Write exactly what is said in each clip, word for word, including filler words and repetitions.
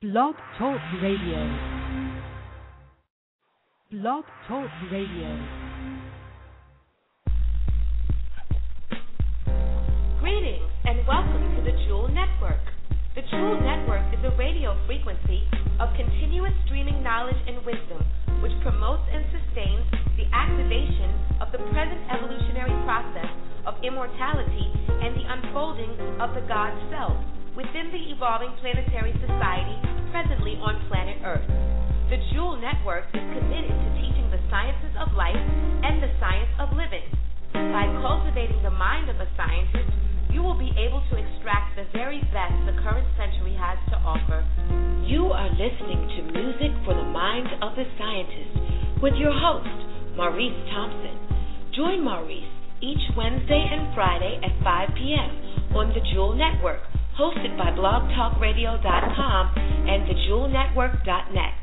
Blog Talk Radio. Blog Talk Radio. Greetings and welcome to the Jewel Network. The Jewel Network is a radio frequency of continuous streaming knowledge and wisdom, which promotes and sustains the activation of the present evolutionary process of immortality and the unfolding of the God self within the evolving planetary society presently on planet Earth. The Jewel Network is committed to teaching the sciences of life and the science of living. By cultivating the mind of a scientist, you will be able to extract the very best the current century has to offer. You are listening to Music for the Mind of the Scientist with your host, Maurice Thompson. Join Maurice each Wednesday and Friday at five p.m. on the Jewel Network, hosted by blog talk radio dot com and the jewel network dot net.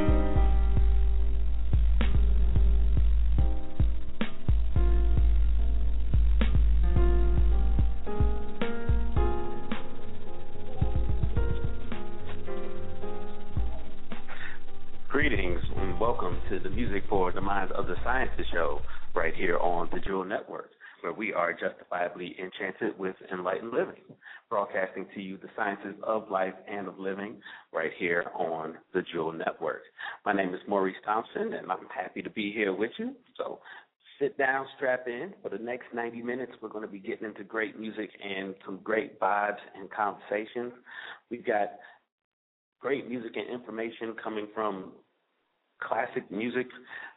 Greetings and welcome to the Music for the Minds of the Scientists show right here on the Jewel Network, where we are justifiably enchanted with enlightened living, broadcasting to you the sciences of life and of living right here on the Jewel Network. My name is Maurice Thompson, and I'm happy to be here with you. So sit down, strap in. For the next ninety minutes, we're going to be getting into great music and some great vibes and conversations. We've got great music and information coming from classic music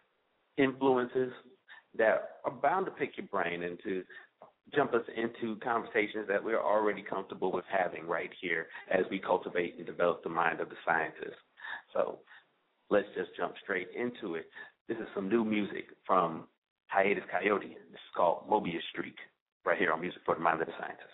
influences that are bound to pick your brain and to jump us into conversations that we're already comfortable with having right here as we cultivate and develop the mind of the scientist. So let's just jump straight into it. This is some new music from Hiatus Kaiyote. This is called Mobius Streak right here on Music for the Mind of the Scientist.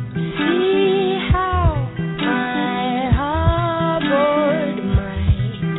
See how my harbor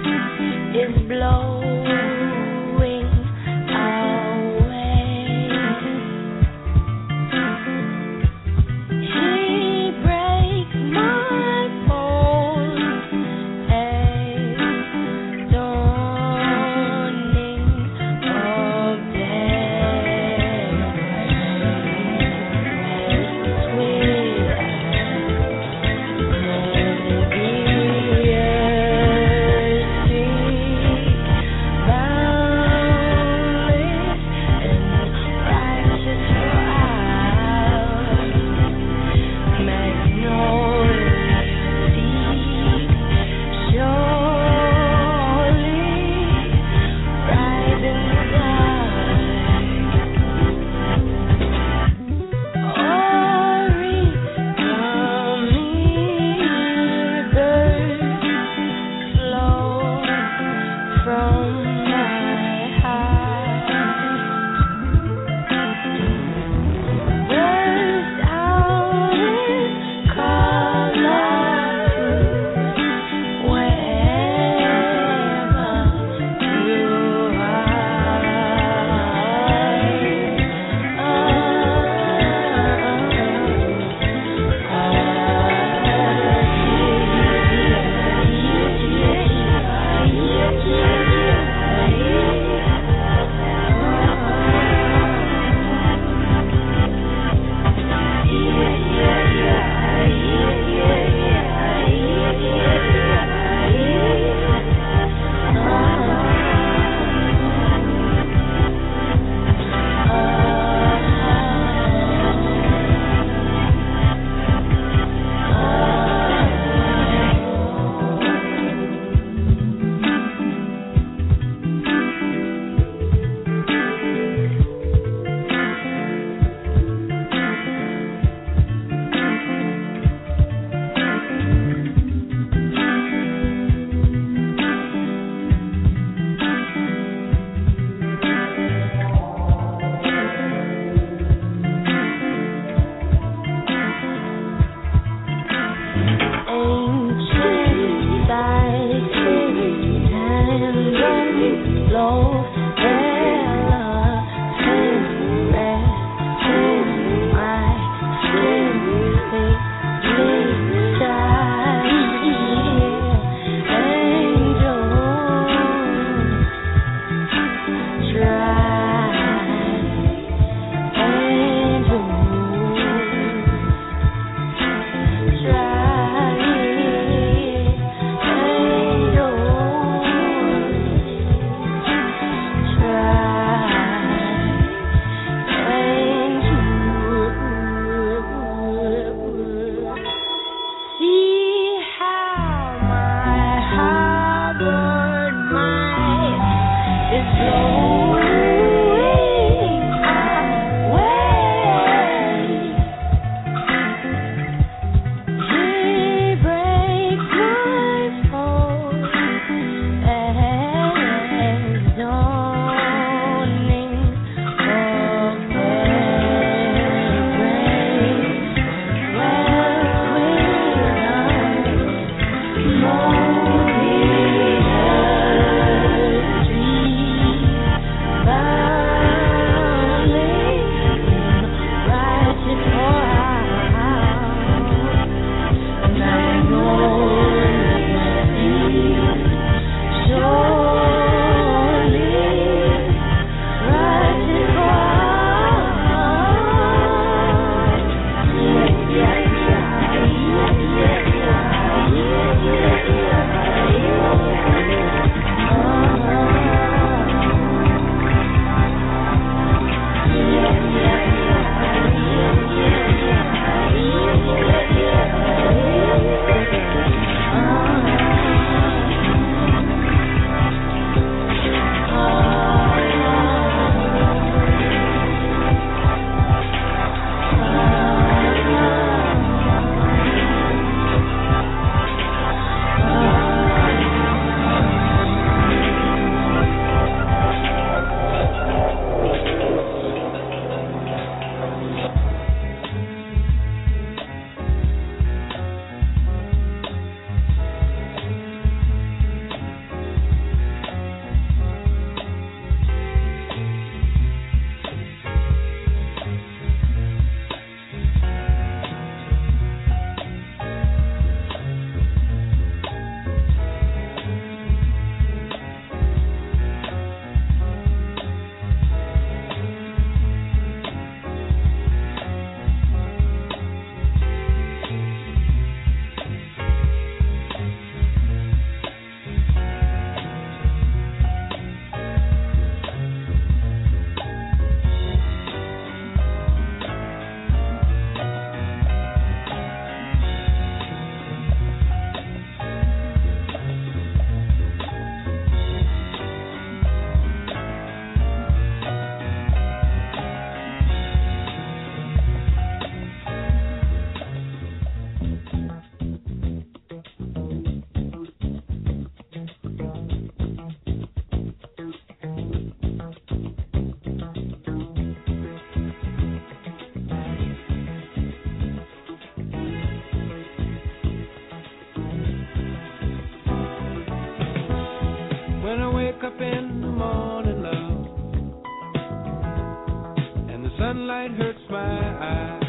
sunlight hurts my eyes,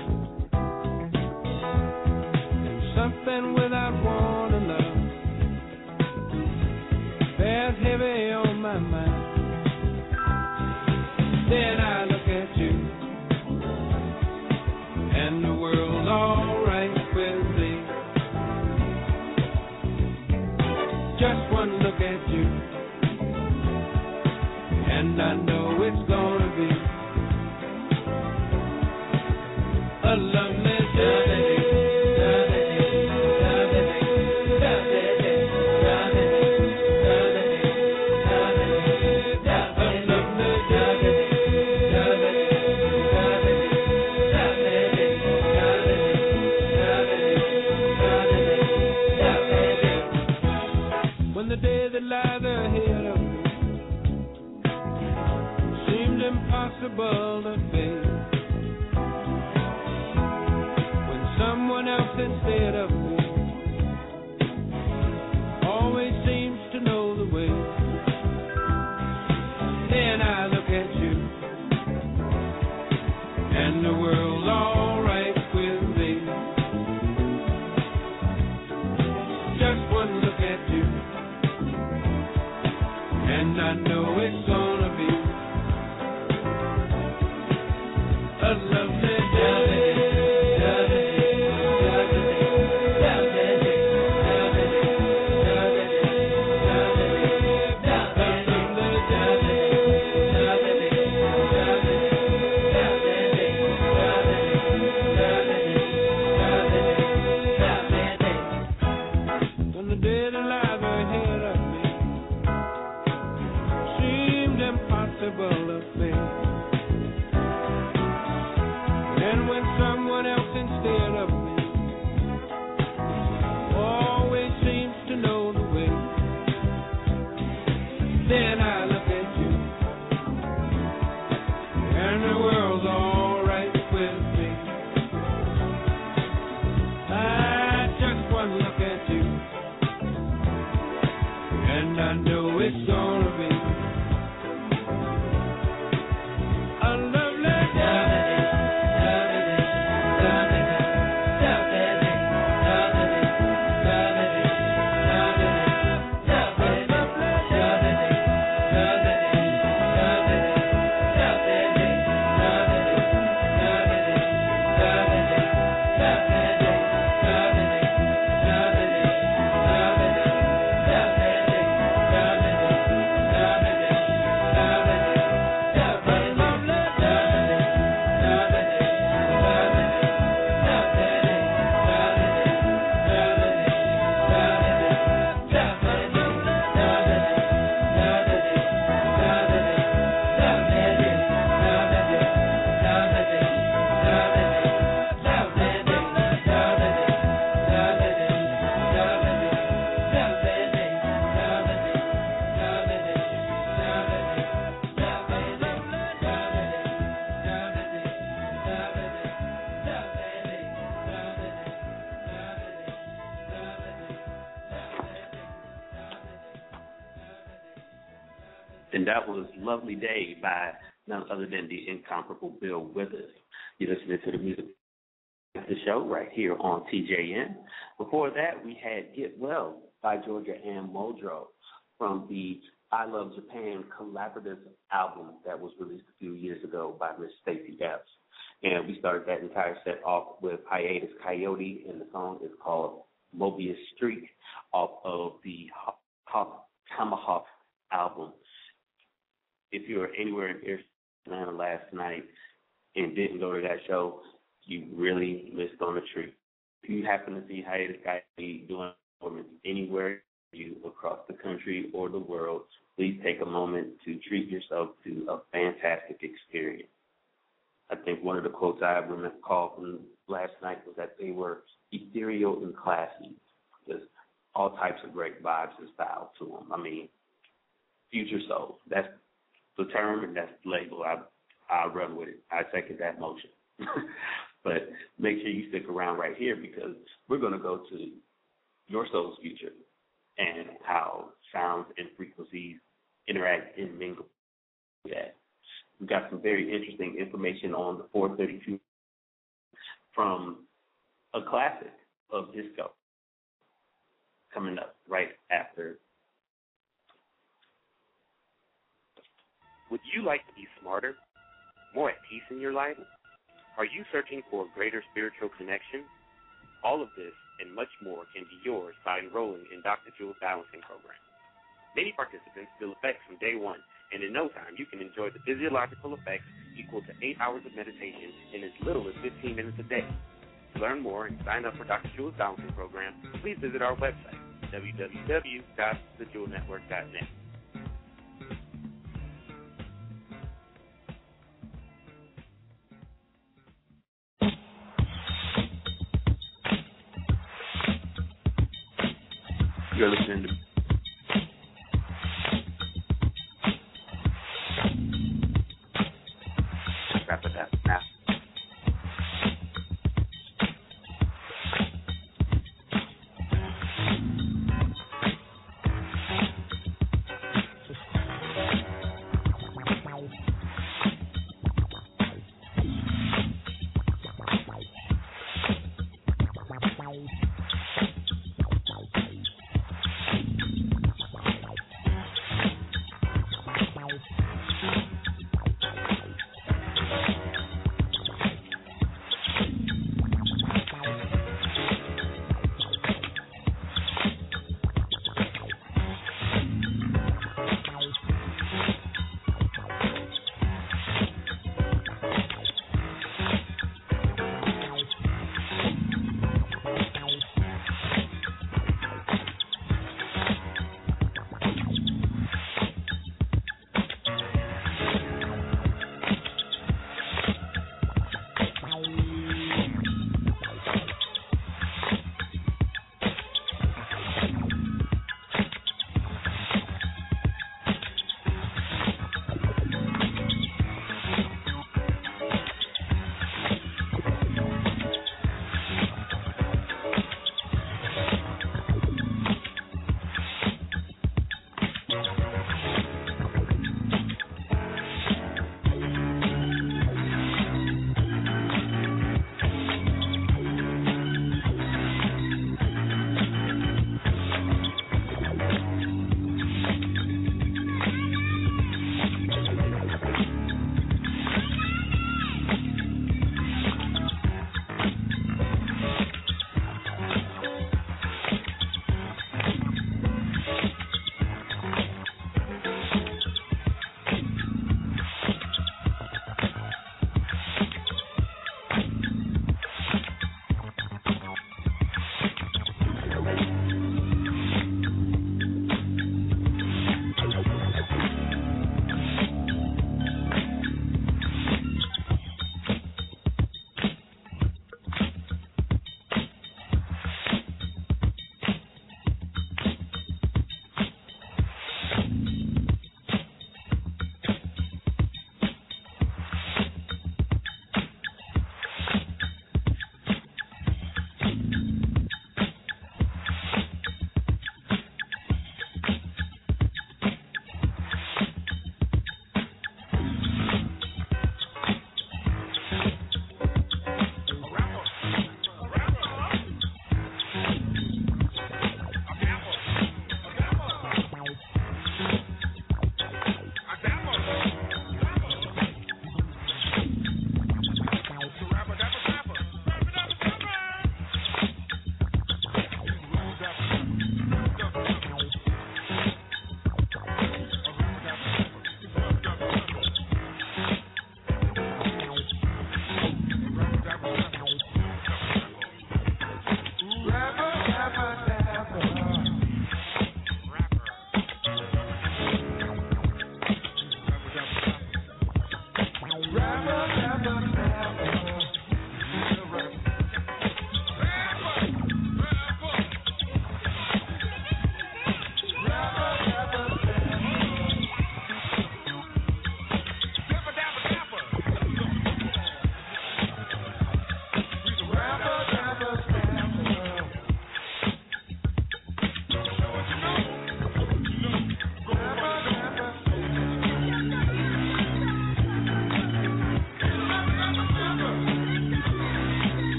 and something without wanting love bears heavy on my mind. Then I look at you, and the world's all right with me. Just one look at you, and I know it's gonna be a lovely day. When the day that lies ahead of me seemed impossible to face, someone else instead of me always seems to know the way. Then I look at you, and the world's all right with me. Just one look at you, and I know it's gonna be a lovely day. When the dead alive ahead of me seemed unforgettable affair. And when someone else instead of me always seems to know the way, then I look at you and the world's all right with me. I just one look at you and I know it's gonna be a lovely day. And that was Lovely Day by none other than the incomparable Bill Withers. You're listening to the music the show right here on T J N. Before that, we had Get Well by Georgia Ann Muldrow from the I Love Japan collaborative album that was released a few years ago by Miss Stacey Epps. And we started that entire set off with Hiatus Coyote, and the song is called Mobius Streak off of the Tomahawk album. If you were anywhere in Atlanta last night and didn't go to that show, you really missed on a treat. If you happen to see Hiatus Coyote doing performance anywhere you across the country or the world, please take a moment to treat yourself to a fantastic experience. I think one of the quotes I recall from last night was that they were ethereal and classy. There's all types of great vibes and style to them. I mean, future soul. That's the term and that's the label. I I run with it. I second that motion. But make sure you stick around right here because we're going to go to your soul's future and how sounds and frequencies interact and mingle with that. We've got some very interesting information on the four thirty-two from a classic of disco coming up right after. Would you like to be smarter, more at peace in your life? Are you searching for a greater spiritual connection? All of this and much more can be yours by enrolling in Doctor Jewel's Balancing Program. Many participants feel effects from day one, and in no time you can enjoy the physiological effects equal to eight hours of meditation in as little as fifteen minutes a day. To learn more and sign up for Doctor Jewel's Balancing Program, please visit our website, w w w dot the jewel network dot net. You're listening to wrap it up now.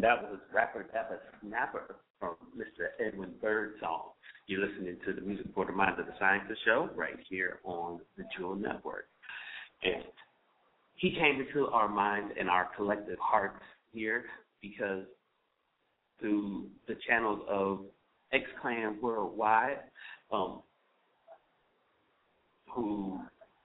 And that was Rapper Dapper Snapper from Mister Edwin Birdsong. You're listening to the Music for the Minds of the Scientists show right here on the Jewel Network. And he came into our minds and our collective hearts here because through the channels of X-Clan Worldwide, um, who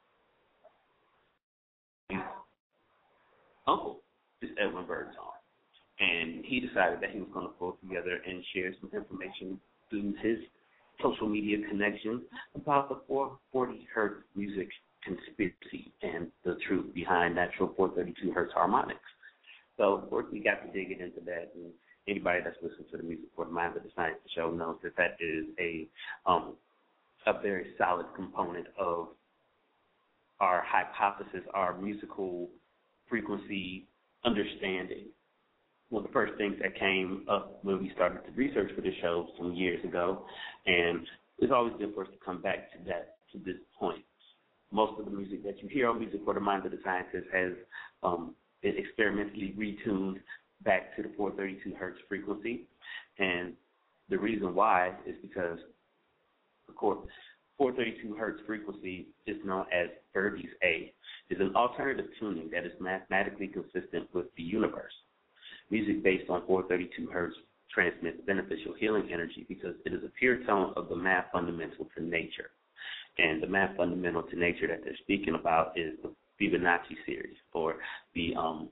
his uncle is Edwin Birdsong. And he decided that he was going to pull together and share some information through his social media connections about the four forty hertz music conspiracy and the truth behind natural four thirty-two hertz harmonics. So, of course, we got to dig into that. And anybody that's listened to the Music for the Minds of the Science show knows that that is a um, a very solid component of our hypothesis, our musical frequency understanding. One of the first things that came up when we started to research for this show some years ago, and it's always good for us to come back to that, to this point. Most of the music that you hear on Music for the Minds of the Scientists has um, been experimentally retuned back to the four thirty-two hertz frequency, and the reason why is because, of course, four thirty-two hertz frequency is known as Verdi's A, is an alternative tuning that is mathematically consistent with the universe. Music based on four thirty-two hertz transmits beneficial healing energy because it is a pure tone of the math fundamental to nature. And the math fundamental to nature that they're speaking about is the Fibonacci series, or the um,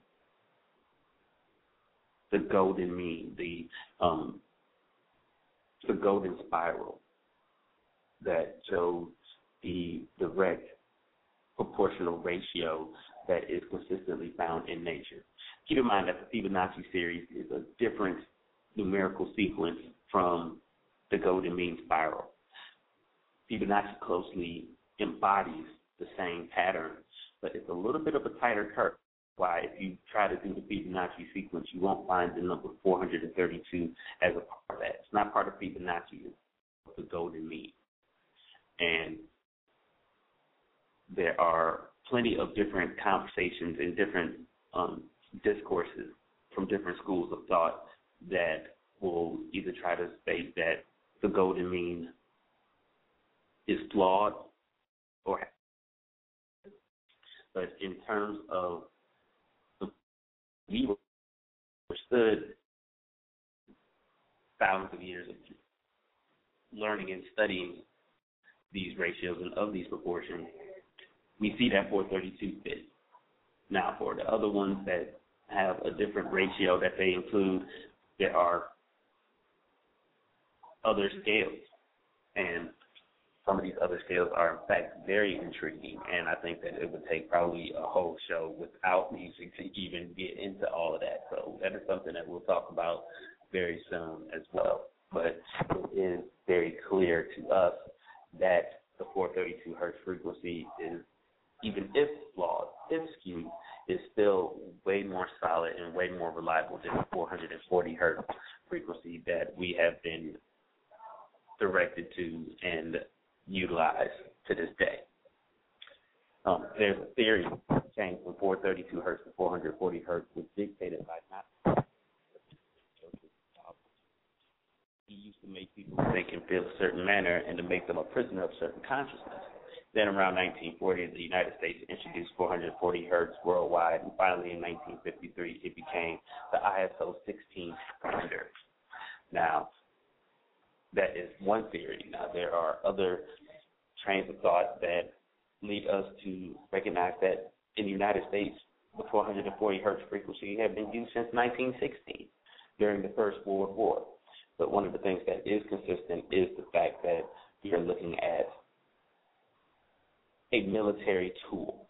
the golden mean, the um, the golden spiral that shows the direct proportional ratio that is consistently found in nature. Keep in mind that the Fibonacci series is a different numerical sequence from the golden mean spiral. Fibonacci closely embodies the same pattern, but it's a little bit of a tighter curve. Why, if you try to do the Fibonacci sequence, you won't find the number four hundred thirty-two as a part of that. It's not part of Fibonacci, it's the golden mean. And there are plenty of different conversations and different um, discourses from different schools of thought that will either try to state that the golden mean is flawed, or but in terms of the we understood thousands of years of learning and studying these ratios and of these proportions, we see that four thirty-two fits. Now, for the other ones that have a different ratio that they include, there are other scales, and some of these other scales are, in fact, very intriguing, and I think that it would take probably a whole show without music to even get into all of that. So that is something that we'll talk about very soon as well. But it is very clear to us that the four thirty-two hertz frequency is, even if flawed, if skewed, is still way more solid and way more reliable than the four hundred forty hertz frequency that we have been directed to and utilized to this day. Um, there's a theory change from four thirty-two hertz to four hundred forty hertz was dictated by not. He used to make people think and feel a certain manner and to make them a prisoner of certain consciousness. Then around nineteen forty, the United States introduced four hundred forty hertz worldwide, and finally in nineteen fifty-three, it became the I S O sixteen standard. Now, that is one theory. Now, there are other trains of thought that lead us to recognize that in the United States, the four hundred forty hertz frequency had been used since nineteen sixteen during the First World War. But one of the things that is consistent is the fact that we are looking at a military tool,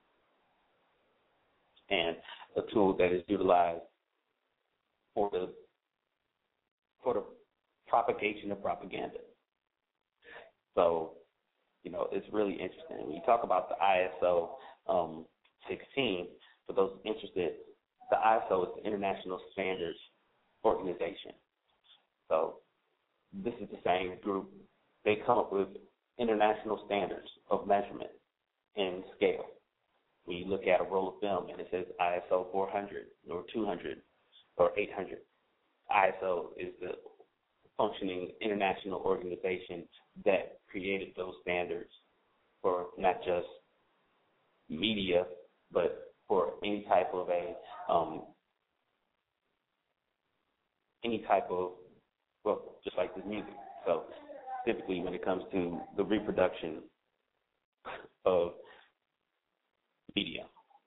and a tool that is utilized for the for the propagation of propaganda. So, you know, it's really interesting. When you talk about the I S O um, sixteen, for those interested, the I S O is the International Standards Organization. So this is the same group. They come up with international standards of measurement and scale. When you look at a roll of film and it says I S O four hundred or two hundred or eight hundred, I S O is the functioning international organization that created those standards for not just media, but for any type of a um, any type of, well, just like this music. So typically when it comes to the reproduction of media.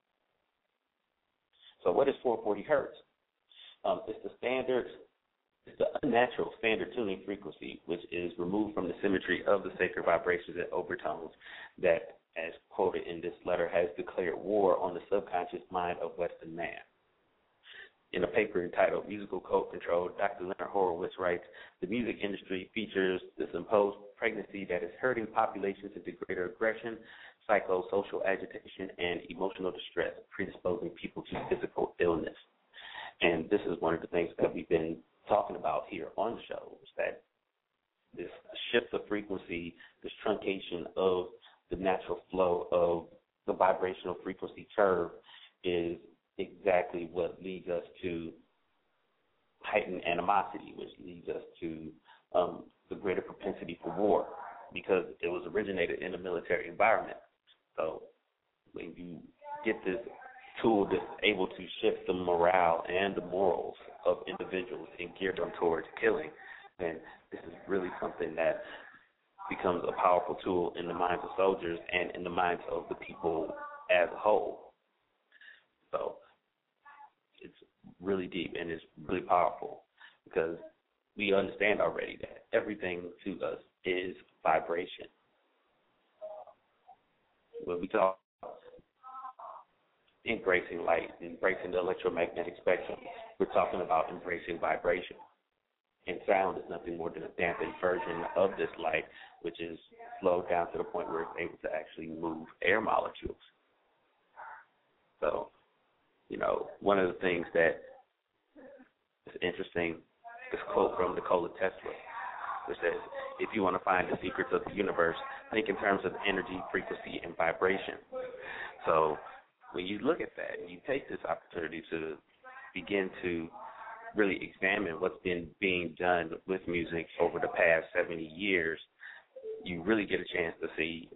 So what is four forty hertz? Um, it's the standard, it's the unnatural standard tuning frequency, which is removed from the symmetry of the sacred vibrations and overtones that, as quoted in this letter, has declared war on the subconscious mind of Western man. In a paper entitled Musical Code Control, Doctor Leonard Horowitz writes, the music industry features this imposed pregnancy that is hurting populations into greater aggression, psychosocial agitation, and emotional distress, predisposing people to physical illness. And this is one of the things that we've been talking about here on the show, is that this shift of frequency, this truncation of the natural flow of the vibrational frequency curve is exactly what leads us to heightened animosity, which leads us to um, the greater propensity for war, because it was originated in a military environment. So when you get this tool that's able to shift the morale and the morals of individuals and gear them towards killing, then this is really something that becomes a powerful tool in the minds of soldiers and in the minds of the people as a whole. So it's really deep and it's really powerful, because we understand already that everything to us is vibration. When we talk embracing light, embracing the electromagnetic spectrum, we're talking about embracing vibration. And sound is nothing more than a dampened version of this light, which is slowed down to the point where it's able to actually move air molecules. So, you know, one of the things that is interesting, this quote from Nikola Tesla, which says, if you want to find the secrets of the universe, think in terms of energy, frequency, and vibration. So when you look at that, you take this opportunity to begin to really examine what's been being done with music over the past seventy years, you really get a chance to see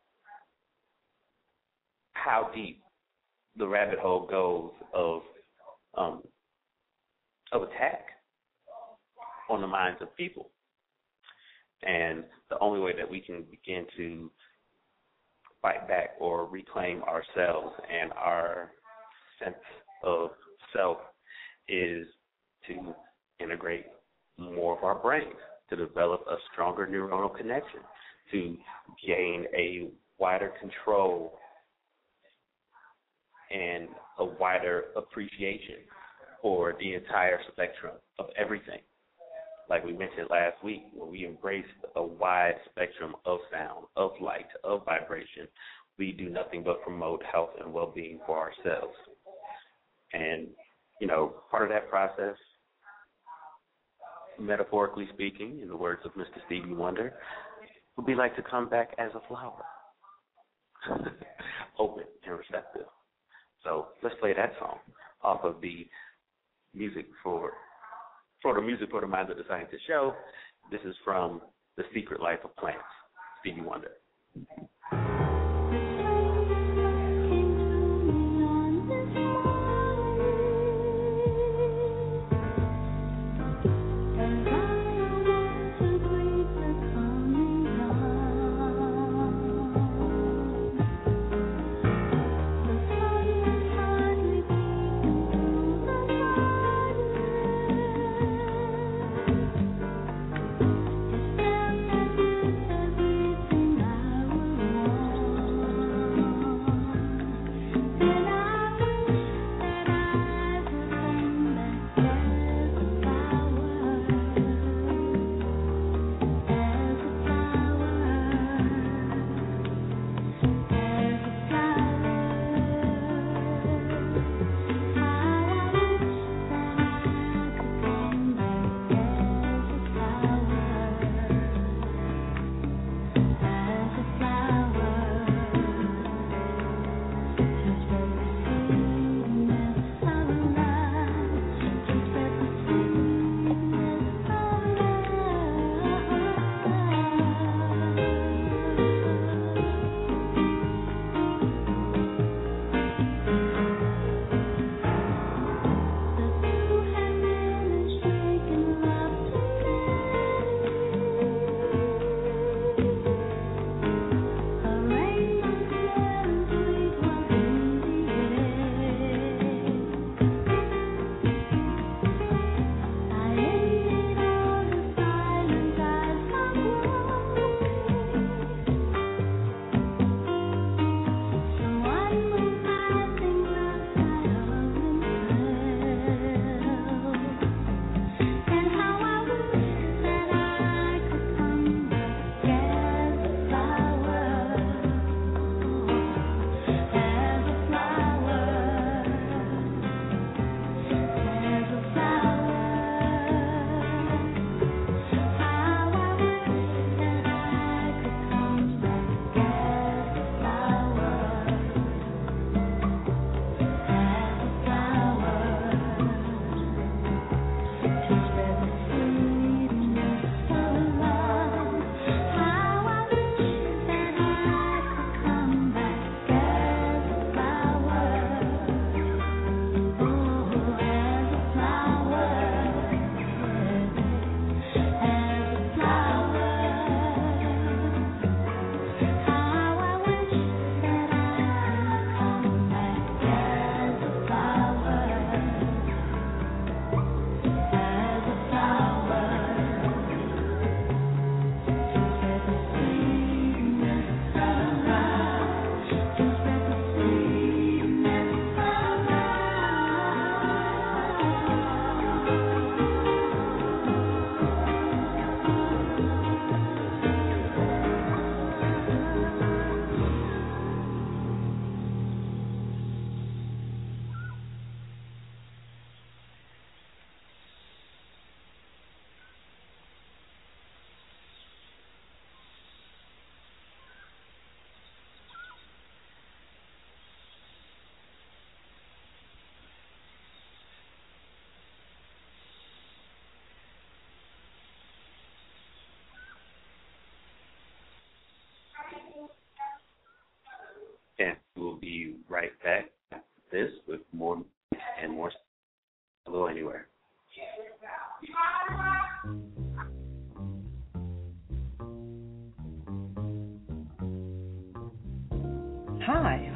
how deep the rabbit hole goes of um, of attack on the minds of people. And the only way that we can begin to fight back or reclaim ourselves and our sense of self is to integrate more of our brains, to develop a stronger neuronal connection, to gain a wider control and a wider appreciation for the entire spectrum of everything. Like we mentioned last week, when we embrace a wide spectrum of sound, of light, of vibration, we do nothing but promote health and well-being for ourselves. And, you know, part of that process, metaphorically speaking, in the words of Mister Stevie Wonder, would be like to come back as a flower, open and receptive. So let's play that song off of the music for for the Music for the Minds of the Scientist show. This is from The Secret Life of Plants, Stevie Wonder. Everything I will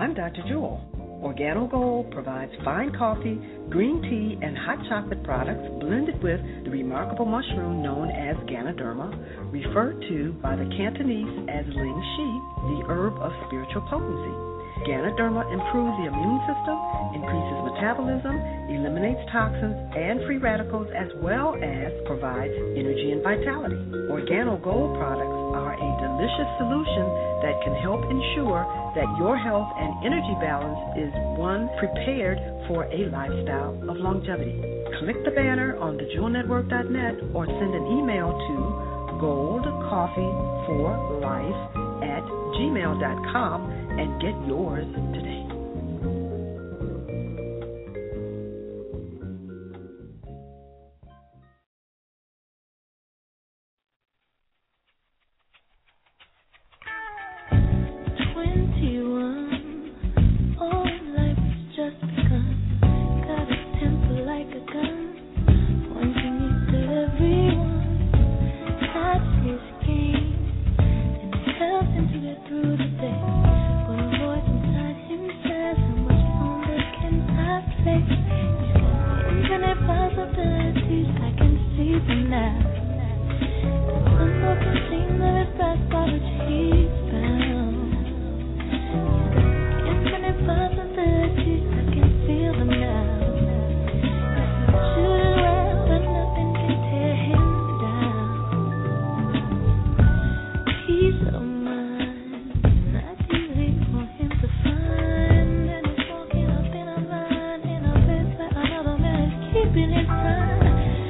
I'm Doctor Jewel. OrganoGold provides fine coffee, green tea, and hot chocolate products blended with the remarkable mushroom known as Ganoderma, referred to by the Cantonese as Ling Shi, the herb of spiritual potency. Ganoderma improves the immune system, increases metabolism, eliminates toxins and free radicals, as well as provides energy and vitality. OrganoGold products are a delicious solution that can help ensure that your health and energy balance is one prepared for a lifestyle of longevity. Click the banner on the jewel network dot net or send an email to goldcoffeeforlife at gmail dot com and get yours today.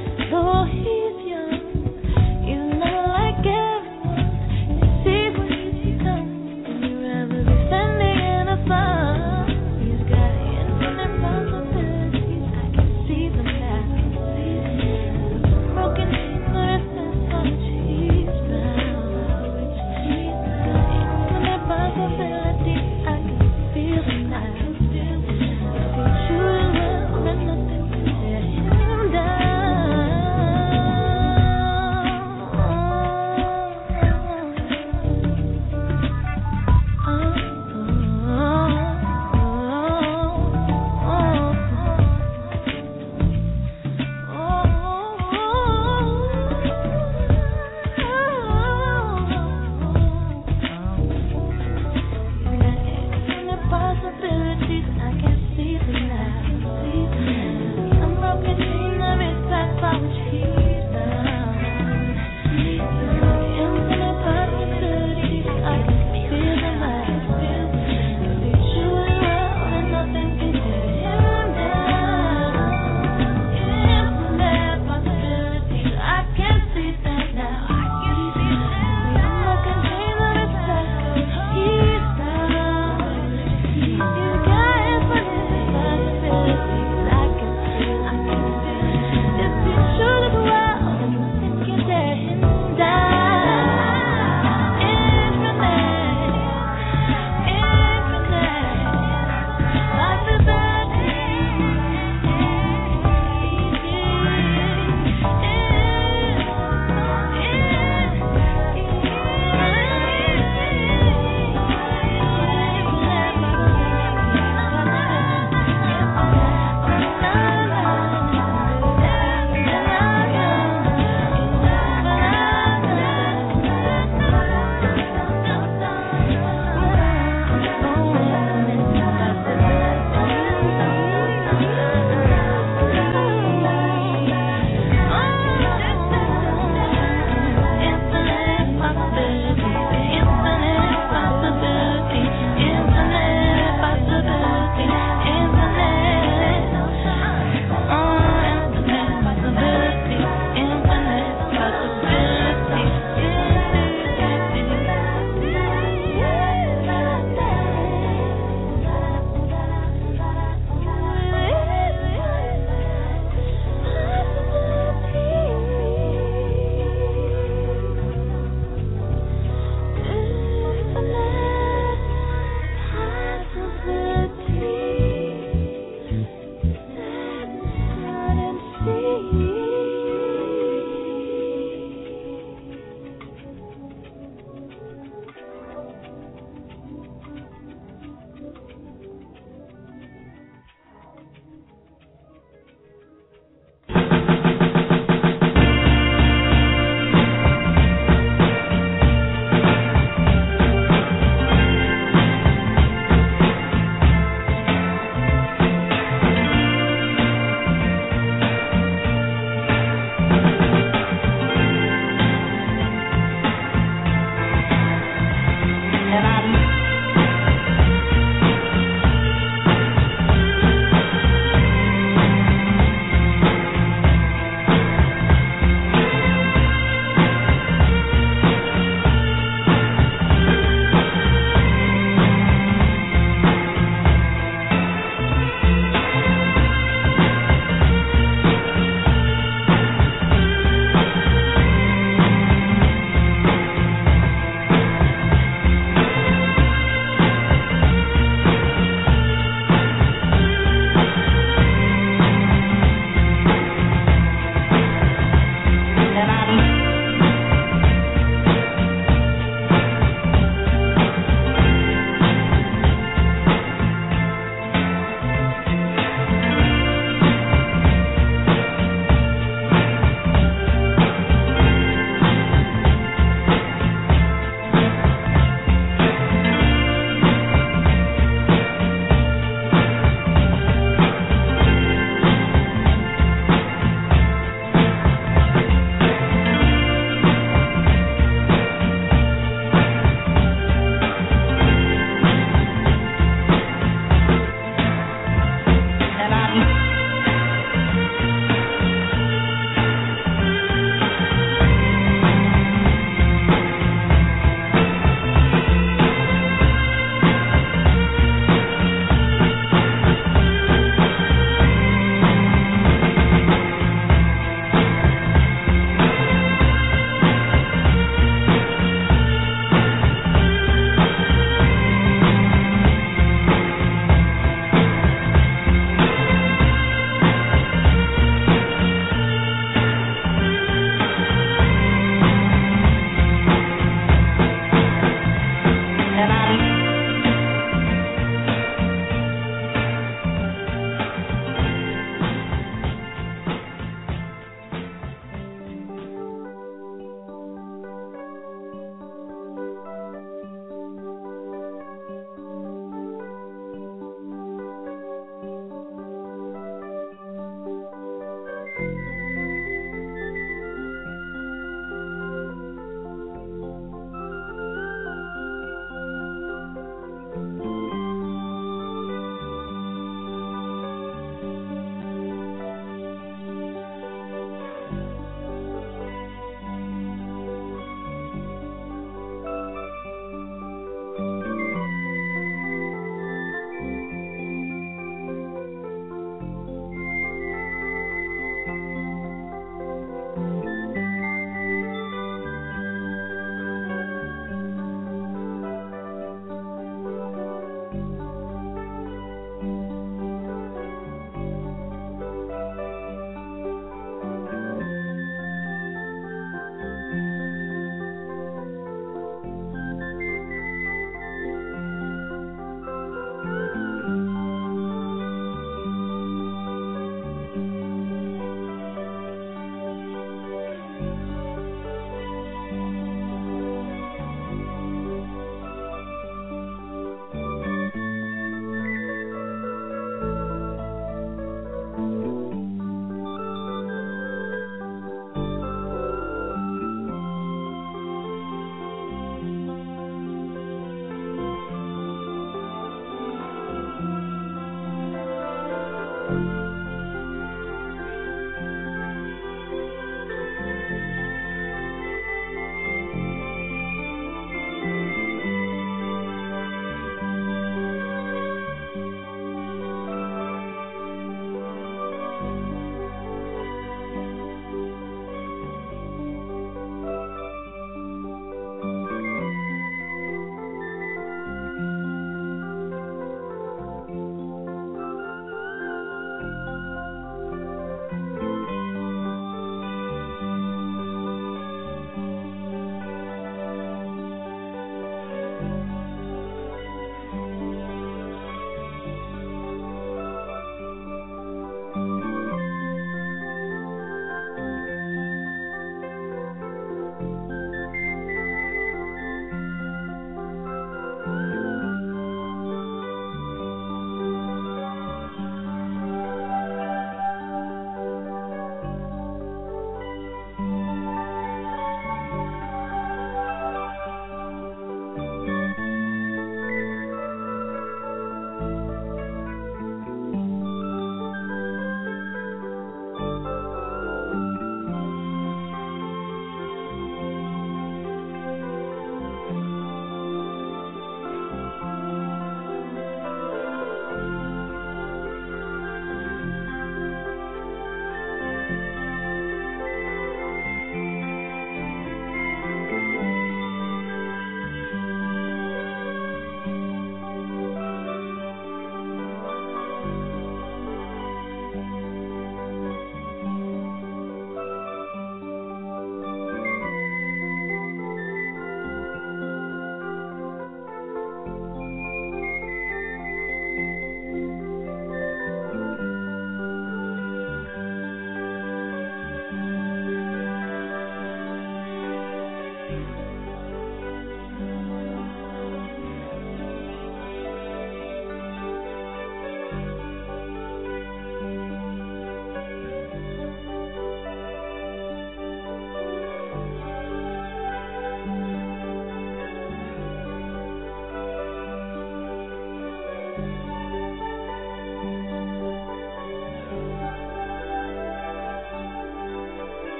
Though he's young, he's not like everyone. You see what he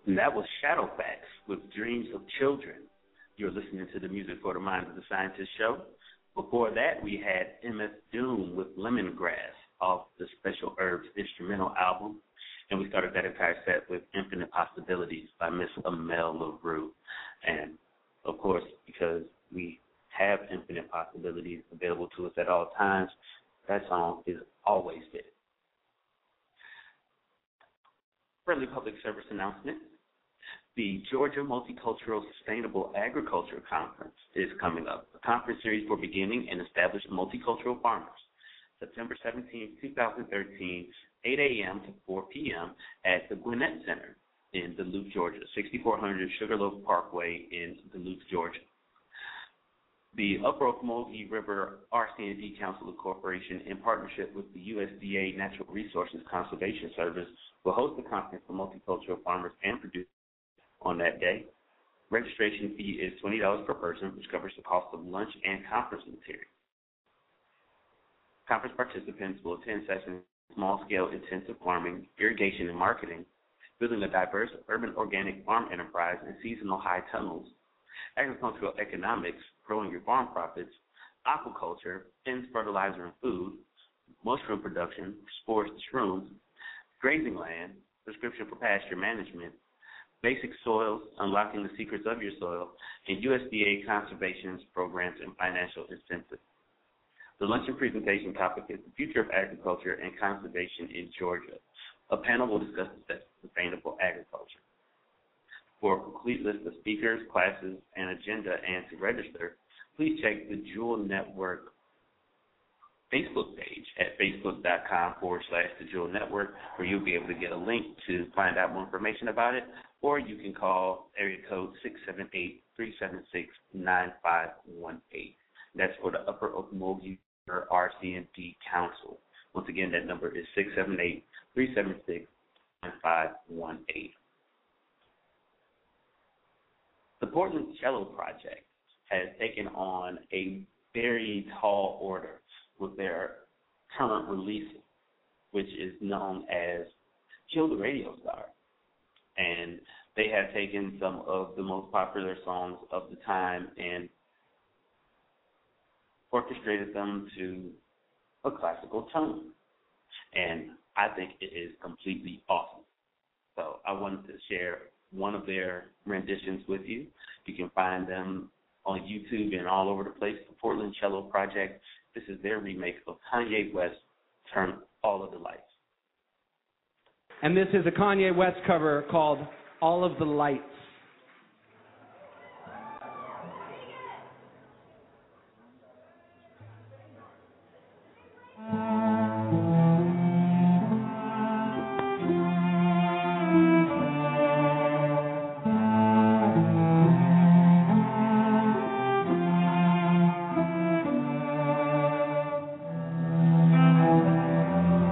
And that was Shadowfax with Dreams of Children. You're listening to the Music for the Mind of the Scientist show. Before that, we had M F Doom with Lemongrass off the Special Herbs instrumental album. And we started that entire set with Infinite Possibilities by Miss Amel LaRue. And, of course, because we have infinite possibilities available to us at all times, that song is always fit. Friendly public service announcement. The Georgia Multicultural Sustainable Agriculture Conference is coming up, a conference series for beginning and established multicultural farmers. September seventeenth, twenty thirteen, eight a.m. to four p.m. at the Gwinnett Center in Duluth, Georgia, sixty-four hundred Sugarloaf Parkway in Duluth, Georgia. The Upper Ocmulgee River R C and D Council Corporation, in partnership with the U S D A Natural Resources Conservation Service, will host the conference for multicultural farmers and producers on that day. Registration fee is twenty dollars per person, which covers the cost of lunch and conference material. Conference participants will attend sessions in small-scale intensive farming, irrigation and marketing, building a diverse urban organic farm enterprise and seasonal high tunnels, agricultural economics, growing your farm profits, aquaculture, hens, fertilizer and food, mushroom production, spores and shrooms, grazing land, prescription for pasture management, basic soils, unlocking the secrets of your soil, and U S D A conservation programs and financial incentives. The luncheon presentation topic is the future of agriculture and conservation in Georgia. A panel will discuss sustainable agriculture. For a complete list of speakers, classes, and agenda, and to register, please check the Jewel Network Facebook page at facebook.com forward slash the Jewel Network, where you'll be able to get a link to find out more information about it, or you can call area code six seven eight, three seven six, nine five one eight. That's for the Upper Ocmulgee R C and D Council. Once again, that number is six seven eight, three seven six, nine five one eight. The Portland Cello Project has taken on a very tall order with their current release, which is known as Kill the Radio Star. And they have taken some of the most popular songs of the time and orchestrated them to a classical tone. And I think it is completely awesome. So I wanted to share one of their renditions with you. You can find them on YouTube and all over the place, the Portland Cello Project. This is their remake of Kanye West's Turn All of the Lights. And this is a Kanye West cover called All of the Lights.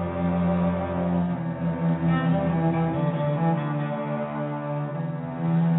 Thank you.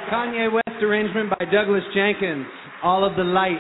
Kanye West arrangement by Douglas Jenkins, All of the Light.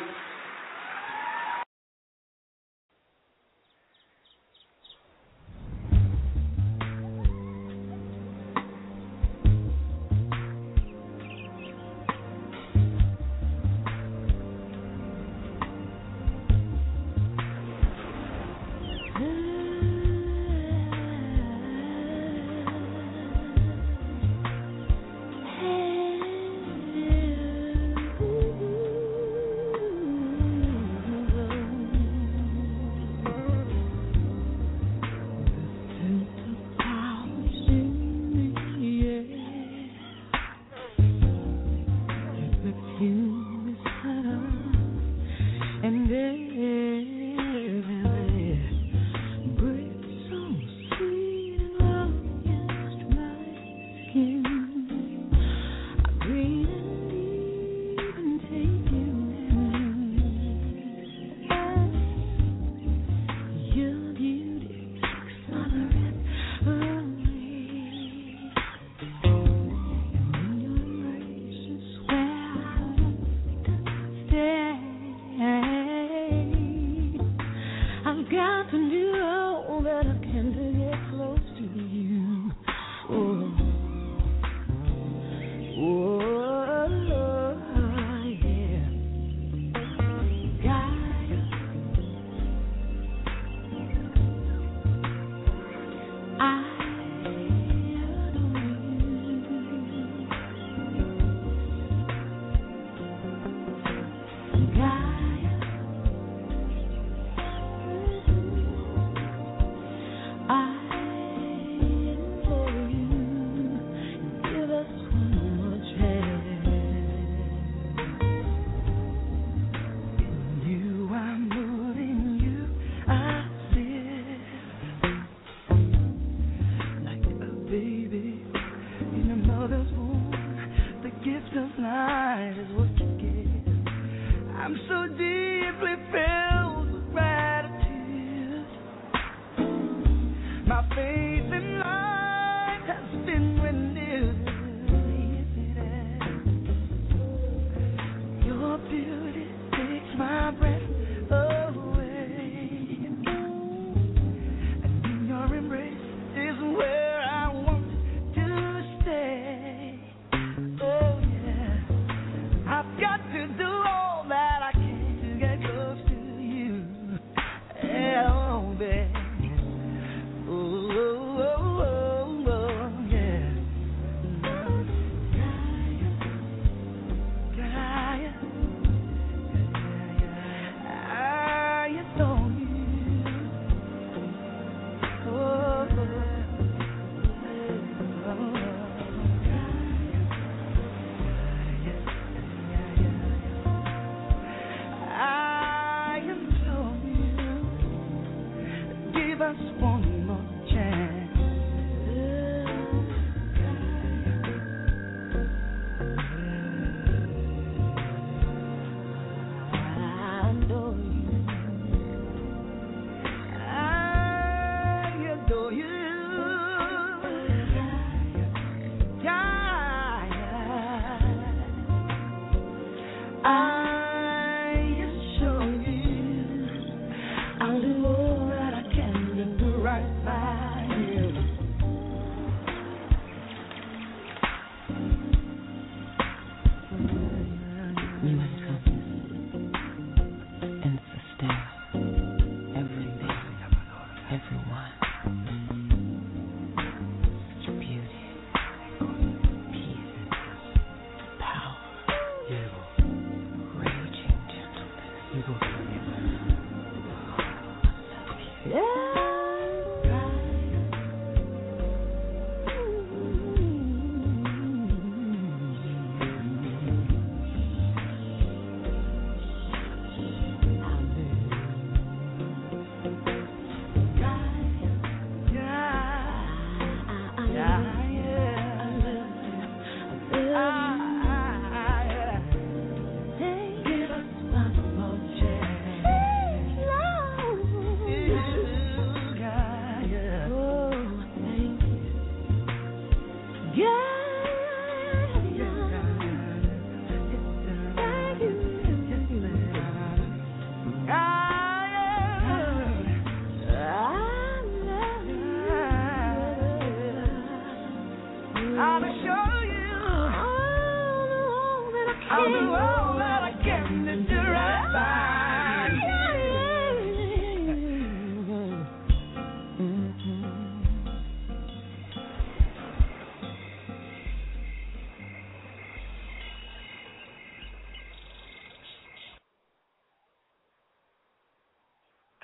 Give us one more chance.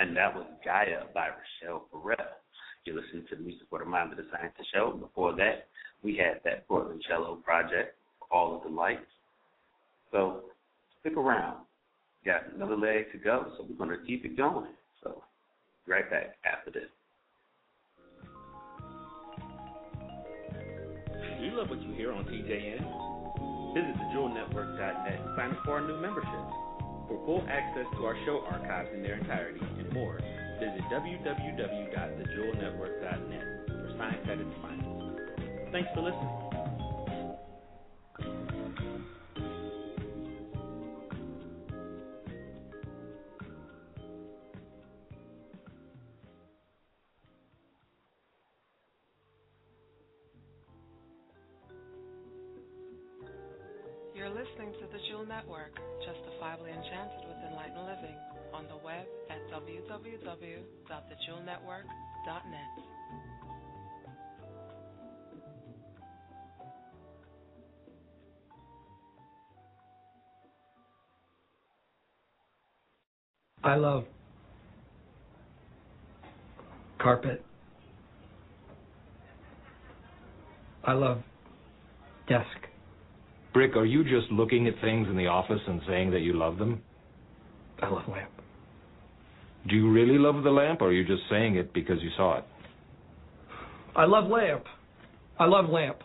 And that was Gaia by Rochelle Farrell. You're listening to the Music for the Mind of the Scientist show. Before that, we had that Portland Cello Project, All of the Lights. So stick around. Got another leg to go, so we're going to keep it going. So right back after this. Do you love what you hear on T J N? Visit the jewel network dot net and sign up for our new memberships. For full access to our show archives in their entirety and more, visit w w w dot the jewel network dot net for science at its finest. Thanks for listening. You're listening to the Jewel Network, justifiably enchanted with enlightened living, on the web at w w w dot the jewel network dot net. I love carpet. I love desk. Brick, are you just looking at things in the office and saying that you love them? I love lamp. Do you really love the lamp, or are you just saying it because you saw it? I love lamp. I love lamp.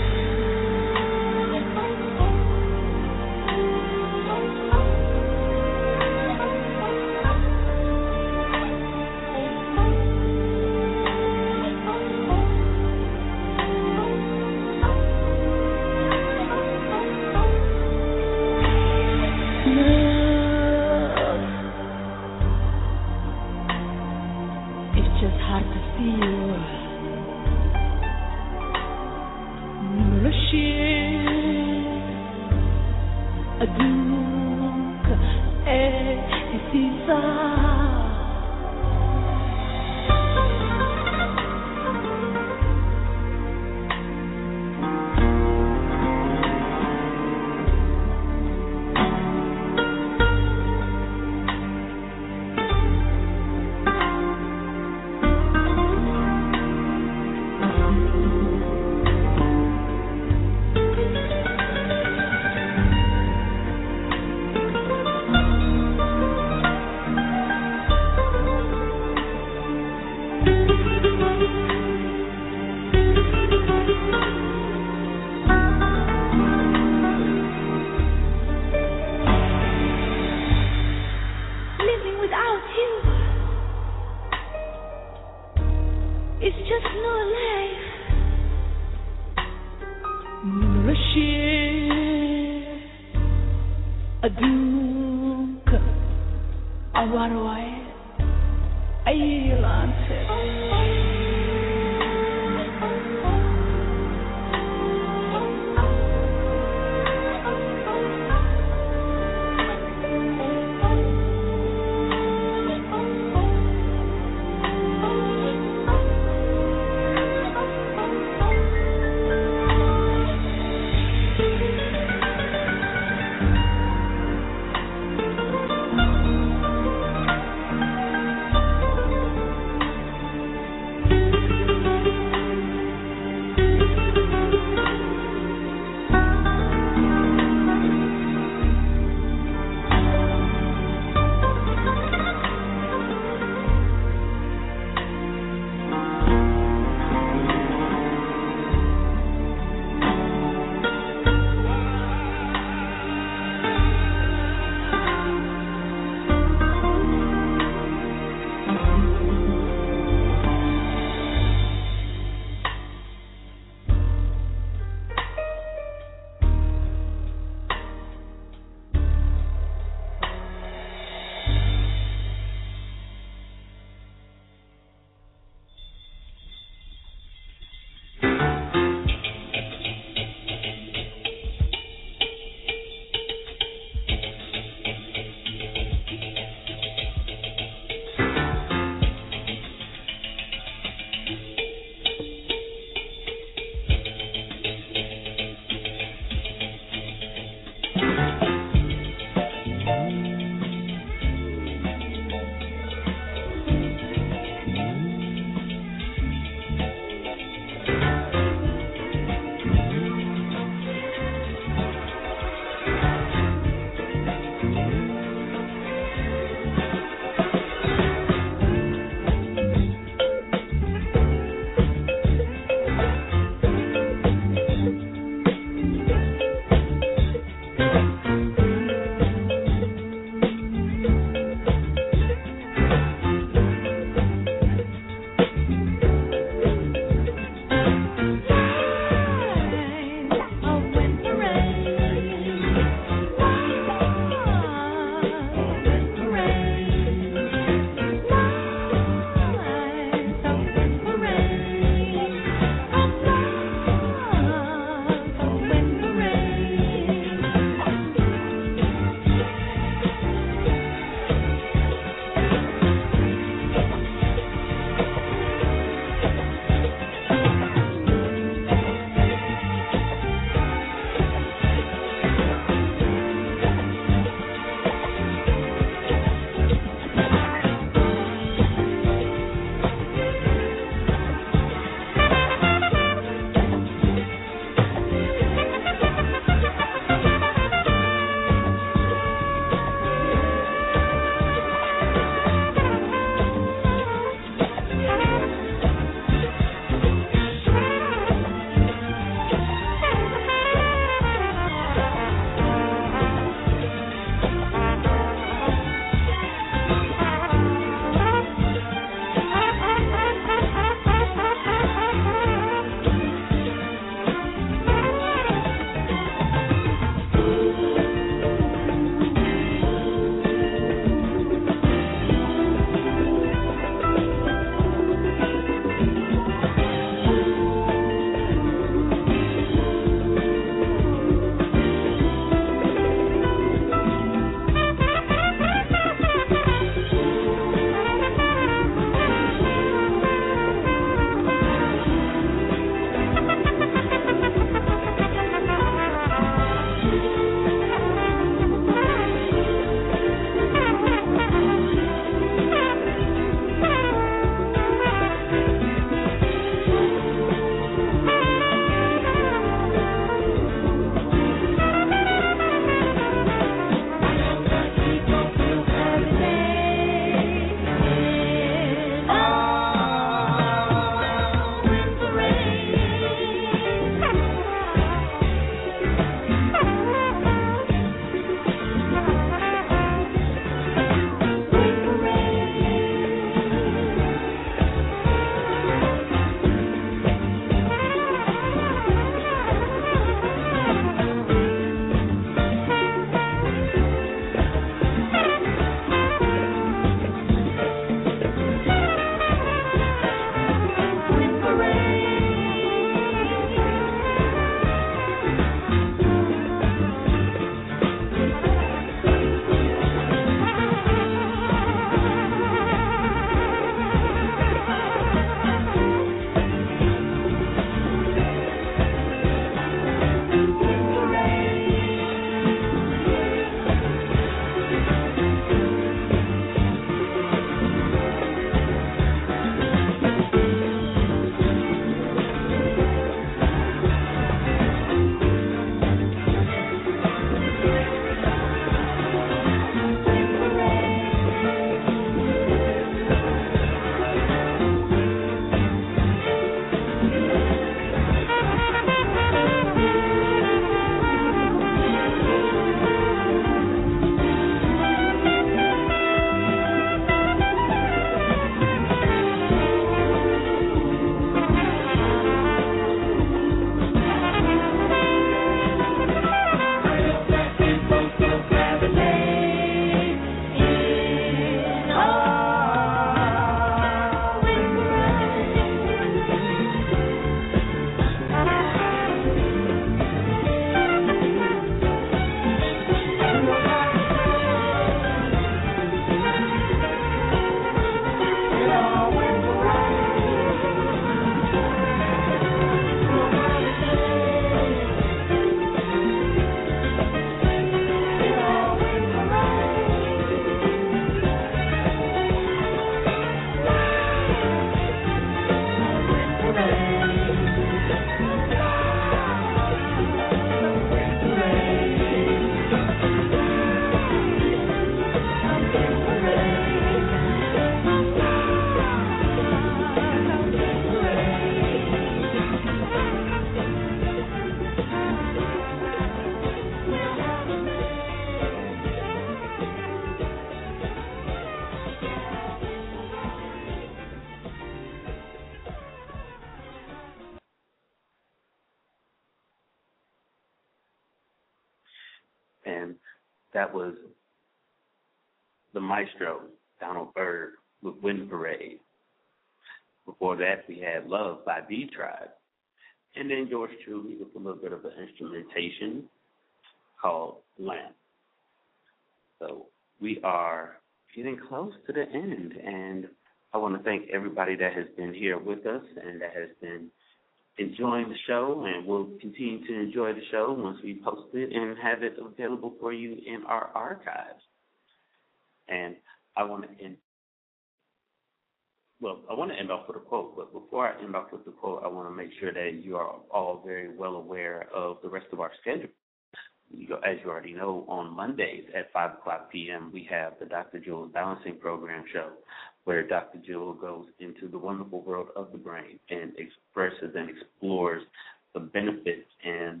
that was the maestro, Donald Byrd, with Wind Parade. Before that, we had Love by B-Tribe. And then yours truly with a little bit of an instrumentation called Lamp. So we are getting close to the end, and I want to thank everybody that has been here with us and that has been enjoying the show, and will continue to enjoy the show once we post it and have it available for you in our archives. And I want to end, well, I want to end off with a quote, but before I end off with the quote, I want to make sure that you are all very well aware of the rest of our schedule. As you already know, on Mondays at five o'clock p.m., we have the Doctor Jewel Balancing Program show, where Doctor Jewel goes into the wonderful world of the brain and expresses and explores the benefits and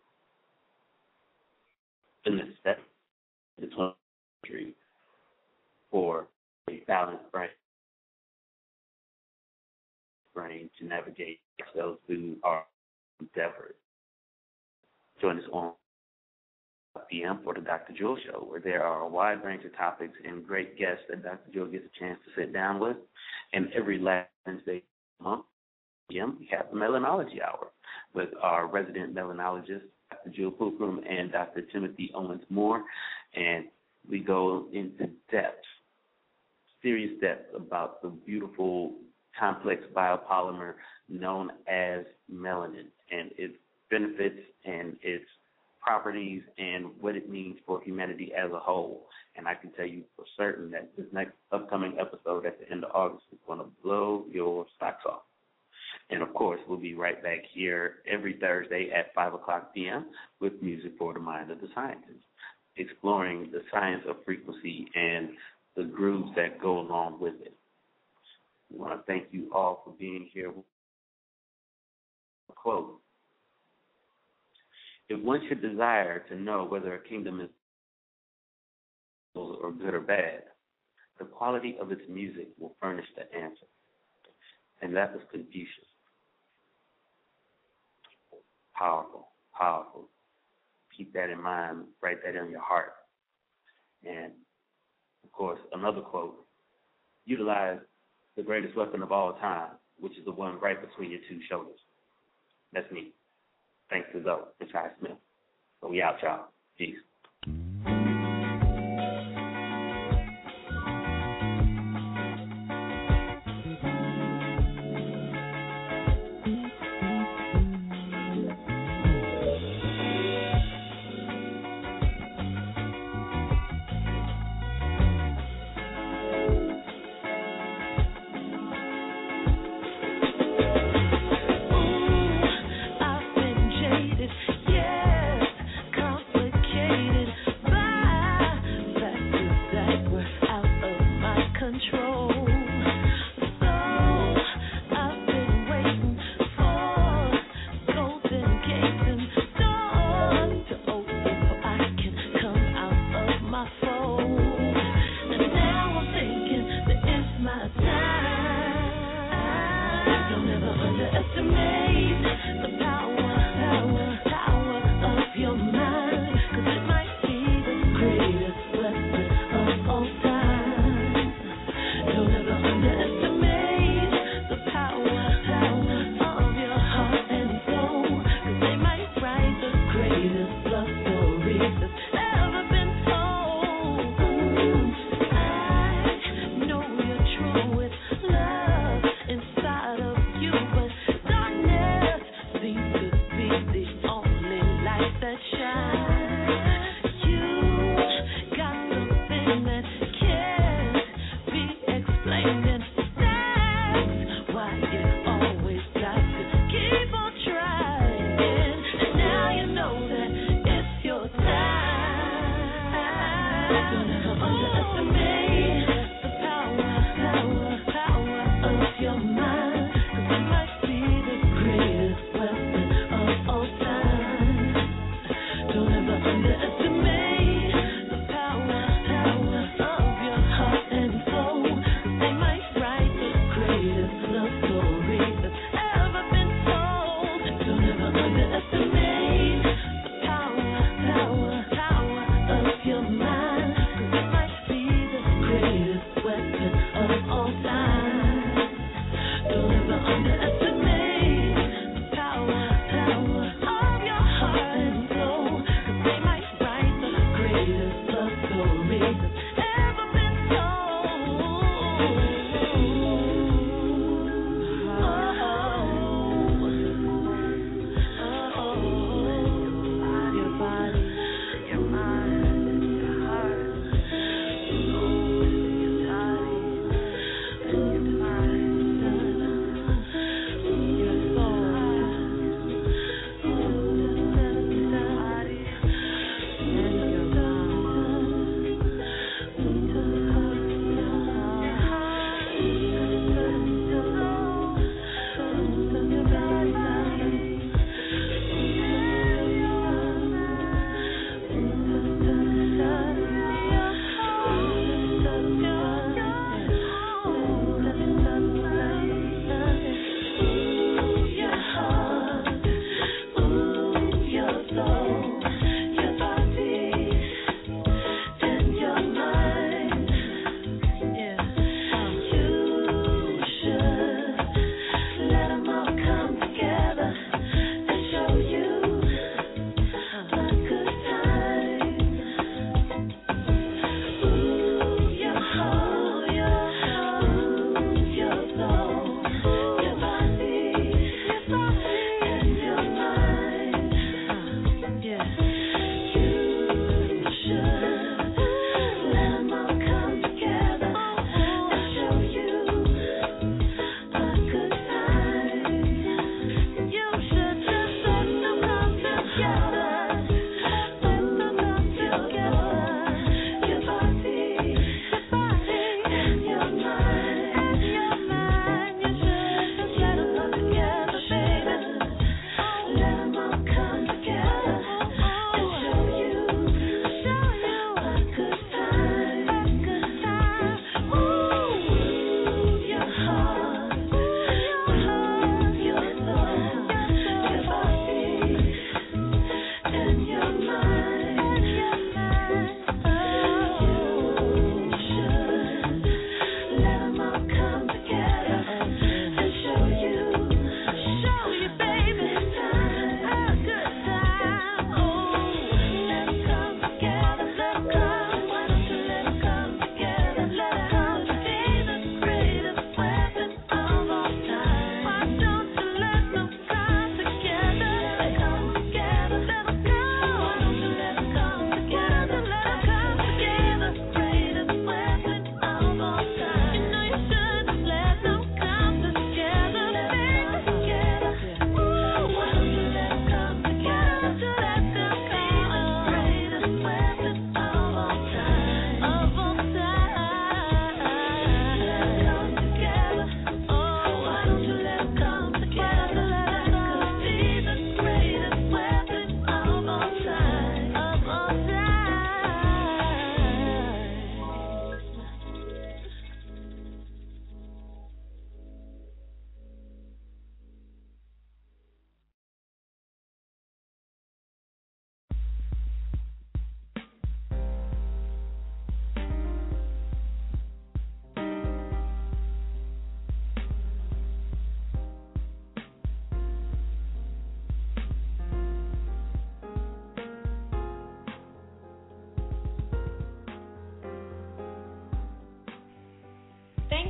the necessity for a balanced brain, brain to navigate ourselves through our endeavors. Join us on p m for the Doctor Jewel Show, where there are a wide range of topics and great guests that Doctor Jewel gets a chance to sit down with. And every last Wednesday month, p m, we have the Melanology Hour with our resident melanologist, Doctor Jewel Pookrum and Doctor Timothy Owens Moore. And we go into depth, serious depth about the beautiful, complex biopolymer known as melanin and its benefits and its properties and what it means for humanity as a whole. And I can tell you for certain that this next upcoming episode at the end of August is going to blow your socks off. And, of course, we'll be right back here every Thursday at five o'clock p.m. with Music for the Mind of the Scientist, exploring the science of frequency and the grooves that go along with it. We want to thank you all for being here. Quote, if one should desire to know whether a kingdom is or good or bad, the quality of its music will furnish the answer. And that was Confucius. Powerful, powerful. Keep that in mind. Write that in your heart. And, of course, another quote, utilize the greatest weapon of all time, which is the one right between your two shoulders. That's me. Thanks to Zoe and Ty Smith. So we out, y'all. Peace. Yes, complicated.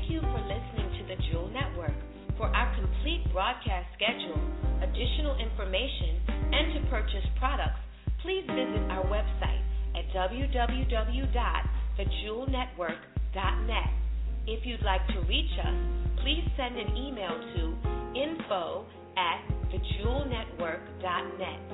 Thank you for listening to the Jewel Network. For our complete broadcast schedule, additional information, and to purchase products, please visit our website at w w w dot the jewel network dot net. If you'd like to reach us, please send an email to info at the jewel network dot net.